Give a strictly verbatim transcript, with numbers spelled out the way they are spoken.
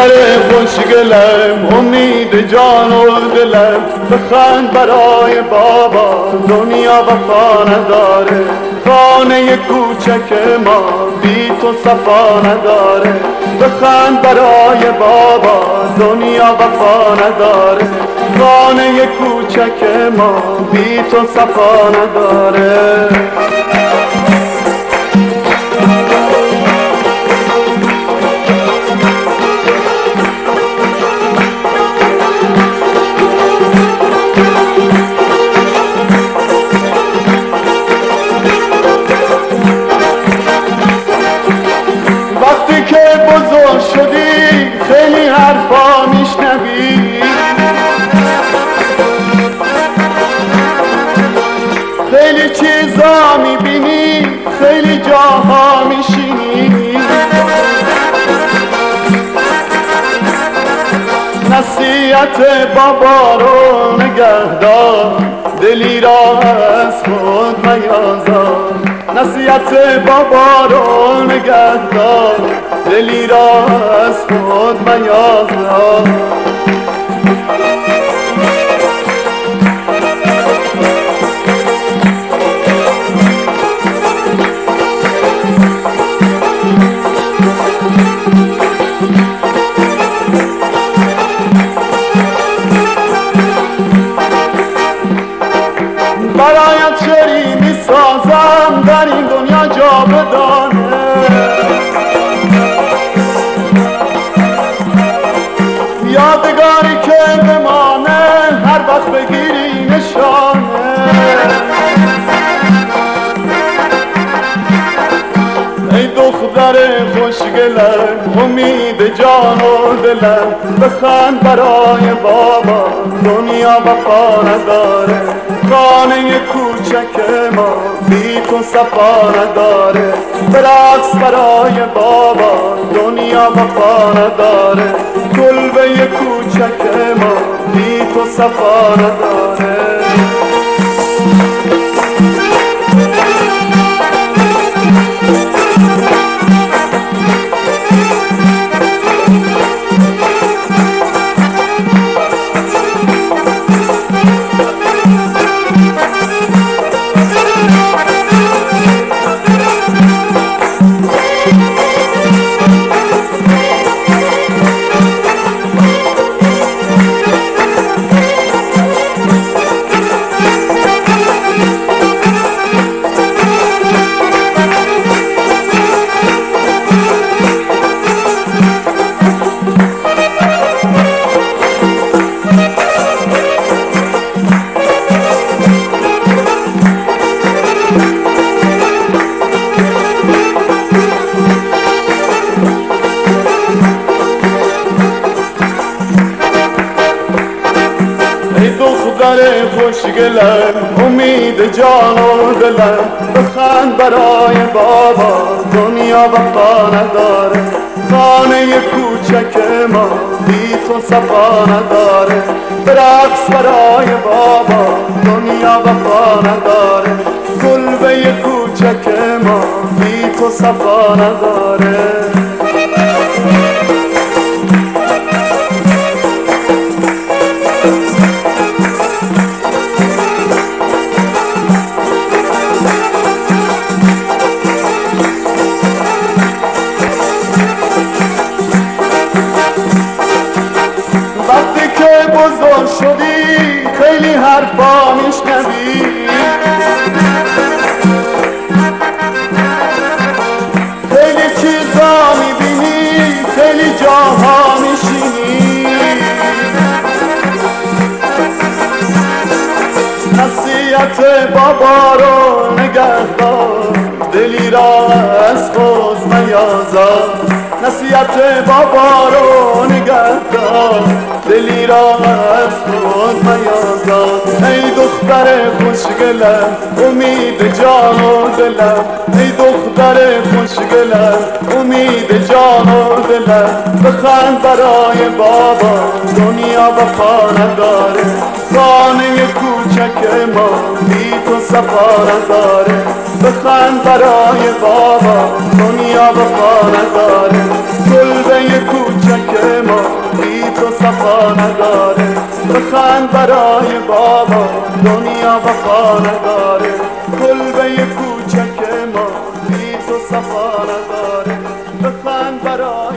دختر خوشگلم، امید جان و دلم، بخند برای بابا، دنیا وفا نداره. خانه کوچک ما بی تو صفا نداره. بخند برای بابا، دنیا وفا نداره. خانه کوچک ما بی تو صفا نداره. وقتی که بزرگ شدی خیلی حرفا میشنوی، خیلی چیزا میبینی، خیلی جاها میشینی. نصیحت بابا رو نگهدار، دلی را از خود میازار. نصیحت بابا رو نگهدار، دلی را از خود میازار. برایت شعری می سازم در این دنیا جاودانه. یادگاری که بمانه هر وقت بگیری نشانه. ای دختر خوشگلم، امید جان و دلم، بخند برای بابا، دنیا وفا نداره. خانه کوچک ما بی تو صفا نداره. برقص برای بابا، دنیا وفا نداره. کلبه کوچک ما بی تو صفا نداره. دختر خوشگلم، امید جان و دلم، بخند برای بابا، دنیا وفا نداره. خانه کوچک ما بی تو صفا نداره. برقص برای بابا، دنیا وفا نداره. کلبه کوچک ما بی تو صفا نداره. وقتی که بزرگ شدی خیلی حرفا میشنوی، خیلی چیزا میبینی، خیلی جاها میشینی. نصیحت بابا رو نگهدار، دلی را از خود میازار. نصیحت بابا رو نگهدار، دلی را از خود میازار. ای دختر خوشگلم، امید جان و دلم، ای دختر خوشگلم، امید جان و دلم، بخند برای بابا، دنیا وفا نداره. خانه کوچک ما بی تو صفا نداره. بخند برای بابا، دنیا وفا نداره. کلبه کوچک ما وفا نداره. بخند برای بابا دنیا وفا نداره. کلبه کوچک ما بی تو صفا نداره. بخند برای